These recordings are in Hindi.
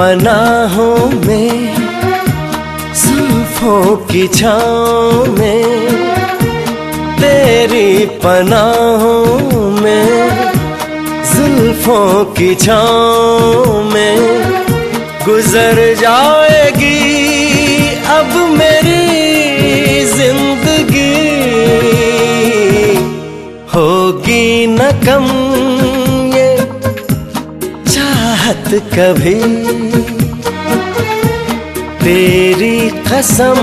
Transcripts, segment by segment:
पनाहों में, जुल्फों की छाँव में, तेरी पनाहों में, जुल्फों की छाँव में गुजर जाएगी अब मेरी जिंदगी। होगी न कम ये चाहत कभी, तेरी कसम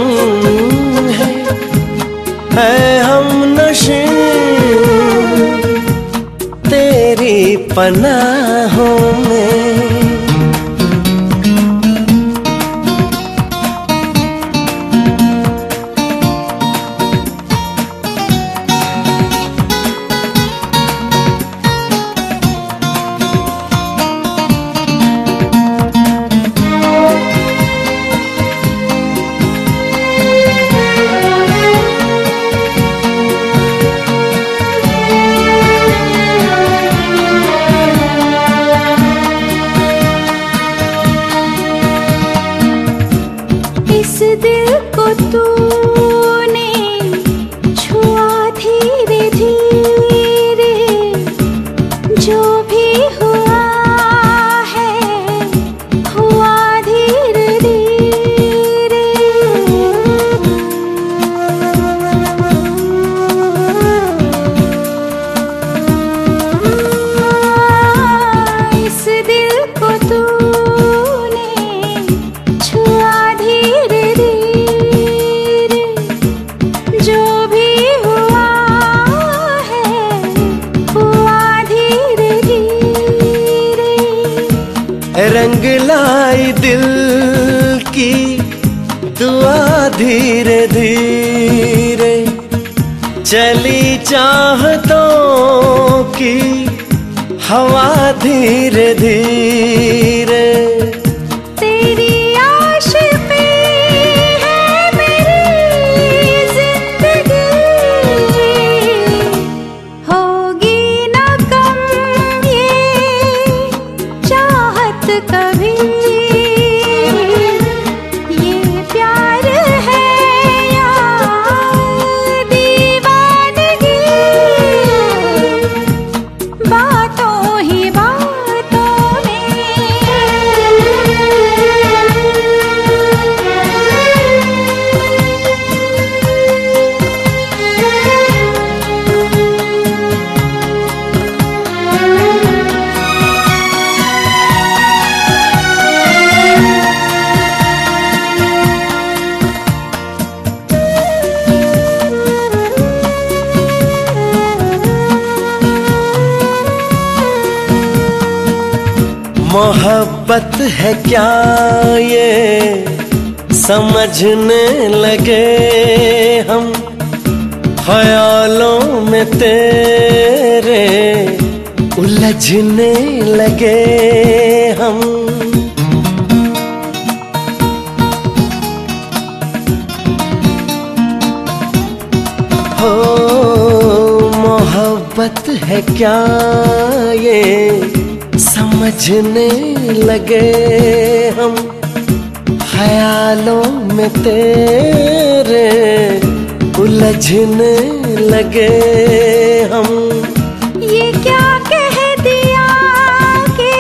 है हमनशी तेरी पनाहों में। इस दिल को तूने छुआ धीरे धीरे, जो भी हुआ है हुआ धीरे धीरे। इस दिल को तूने छुआ धीरे धीरे, जो भी हुआ है हुआ धीरे धीरे। रंग लाई दिल की दुआ धीरे धीरे, चली चाहतों की हवा धीरे धीरे। तेरी आशिक़ी है मेरी जिंदगी, होगी न कम ये चाहत कभी। ये प्यार है या दीवानगी, बातों ही बातों में। मोहब्बत है क्या ये समझने लगे हम, ख्यालों में तेरे उलझने लगे हम। हो मोहब्बत है क्या ये समझने लगे हम, ख्यालों में तेरे उलझने लगे हम। ये क्या कह दिया कि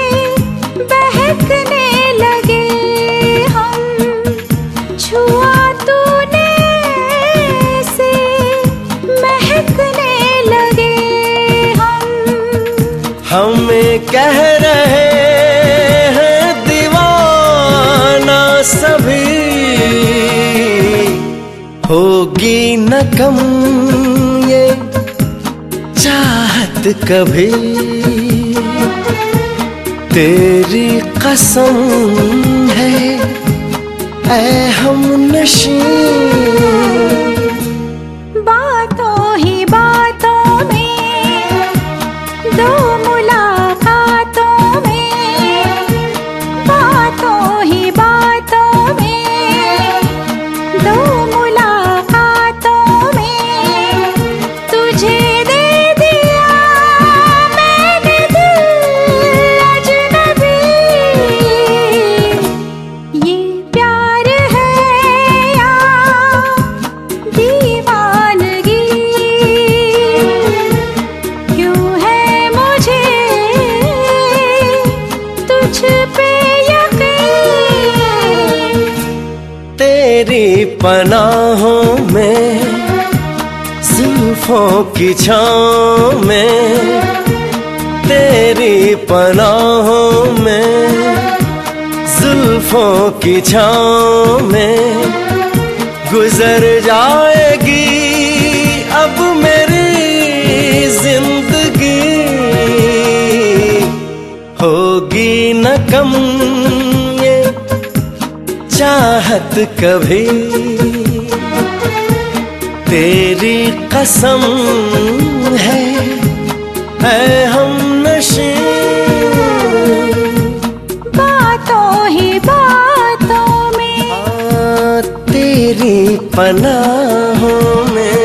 बहकने लगे हम, छुआ तूने से महकने लगे हम। हमें कह रहे हैं दीवाना सभी, होगी न कम ये चाहत कभी। तेरी कसम है ऐ हमनशी, बातों ही बातों में, दो मुलाकातों में, बातों ही बातों में, दो मुलाकातों में तुझे दे दिया मैंने दिल अजनबी। पनाहों में, जुल्फों की छाँव में, तेरी पनाहों में, जुल्फों की छाँव में गुजर जाएगी अब मेरी जिंदगी। होगी न कम ये चाहत कभी, तेरी कसम है हमनशी। बातों ही बातों में, तेरी पनाहों में,